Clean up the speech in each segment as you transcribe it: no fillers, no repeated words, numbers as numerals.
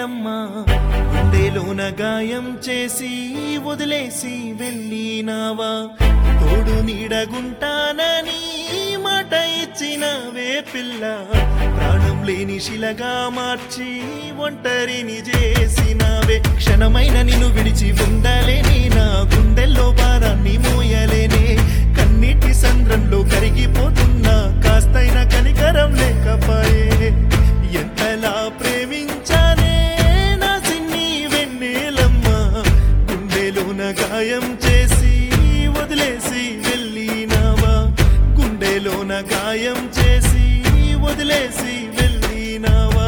వెన్నెలమ్మా గుండెలోన గాయం చేసి వదిలేసి వెళ్ళినావా తోడు నీడగుంటానని మాట ఇచ్చినవే పిల్ల ప్రాణం లేని శిలగా మార్చి ఒంటరిని చేసినవే క్షణమైన నిన్ను విడిచి ఉండలేని నా గుండెల్లో భారాన్ని మోయలేనే కన్నీటి సంద్రంలో కరిగిపోతున్నా కాస్తైన కనికరం లేకపాయే ఎంతలా ప్రేమించానే నా సిన్ని వెన్నెలమ్మా గుండెలోన గాయం చేసి వదిలేసి వెళ్ళినావా గుండెలోన గాయం చేసి వదిలేసి వెళ్ళినావా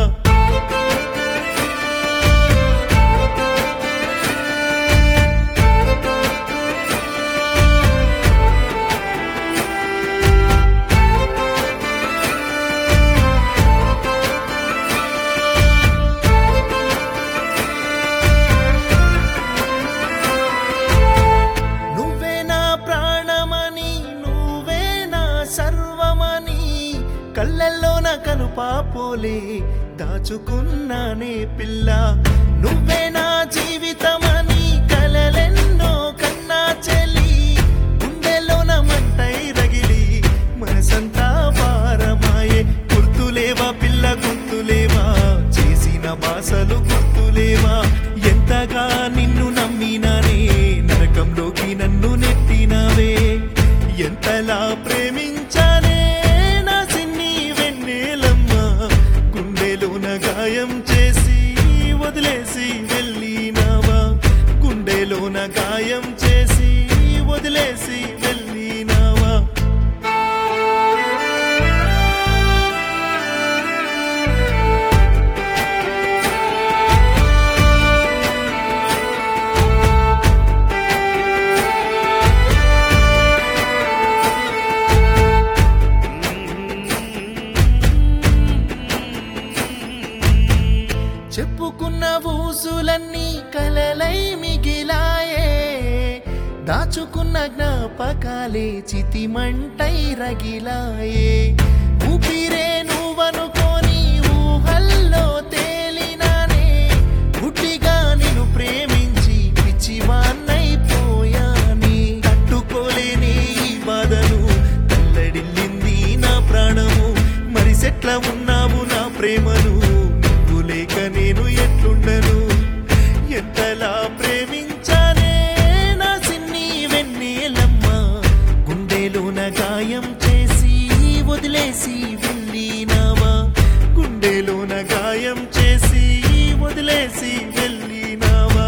సర్వమని కళ్ళల్లోన కనుపాపోలే దాచుకున్నానే పిల్ల నువ్వే నా జీవితమని కలలెన్నో కన్నా చెల్లి గుండెలోన మంటై రగిలి మనసంతా భారమాయే గుర్తులేవా పిల్ల గుర్తులేవా చేసిన బాసలు గుర్తులేవా ఎంతగా నిన్ను నమ్మినానే నరకంలోకి నన్ను నెట్టినావే ఎంతలా ప్రేమించానే నా సిన్ని వెన్నెలమ్మా గుండెలోన గాయం చేసి వదిలేసి వెళ్ళినావా గుండెలోన గాయం చేసి వదిలేసి వెళ్ళినావా చెప్పుకున్న ఊసులన్నీ కలలై మిగిలాయే దాచుకున్న జ్ఞాపకాలే చితిమంటై రగిలాయే ఊపిరే నువ్వనుకోని ఊహల్లో తేలినానే గుడ్డిగా నిన్ను ప్రేమించి పిచ్చివాన్నైపోయానే తట్టుకోలేనే ఈ బాధను తల్లడిల్లింది నా ప్రాణము మరిసెట్ల ఉన్నావు నా ప్రేమను లేక నేను ఎట్లుండను ఎంతలా ప్రేమించానే నా సిన్ని వెన్నెలమ్మా గుండెలోన గాయం చేసి వదిలేసి వెళ్ళినావా గుండెలోన గాయం చేసి వదిలేసి వెళ్ళినావా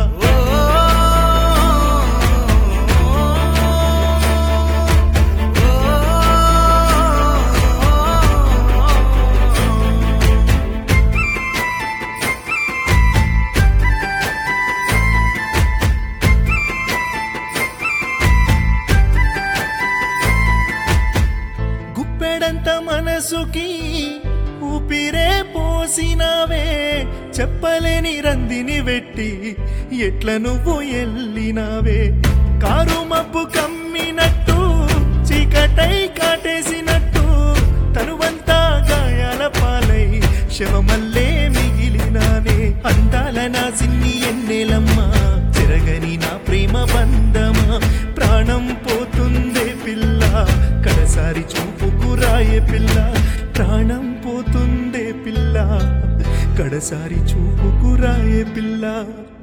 గుప్పెడంత మనసుకి ఊపిరే పోసినావే చెప్పలేని రందిని వెట్టి ఎట్ల నువ్వు ఎల్లినావే కారు మబ్బు కమ్మినట్టు చీకటై కాటేసినట్టు తనువంతా గాయాల పాలై శవమల్లే మిగిలినానే అందాల నా సిన్ని ఎన్నెలమ్మా చెరగని నా ప్రేమ బంధమా ప్రాణం పోతుందే పిల్ల కడసారి చూపుకు రాయే పిల్ల ప్రాణం పోతుందే పిల్ల కడసారి చూపుకు రాయే పిల్ల